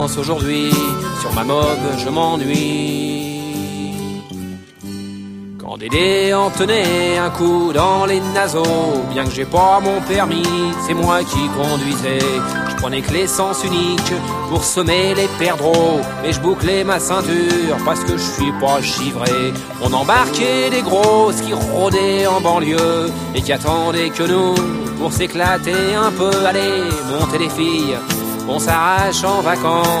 Aujourd'hui, sur ma mob, je m'ennuie. Quand Dédé en tenait un coup dans les naseaux, bien que j'ai pas mon permis, c'est moi qui conduisais. Je prenais que l'essence unique pour semer les perdreaux, et je bouclais ma ceinture parce que je suis pas givré. On embarquait des grosses qui rôdaient en banlieue et qui attendaient que nous pour s'éclater un peu. Allez, montez les filles, on s'arrache en vacances.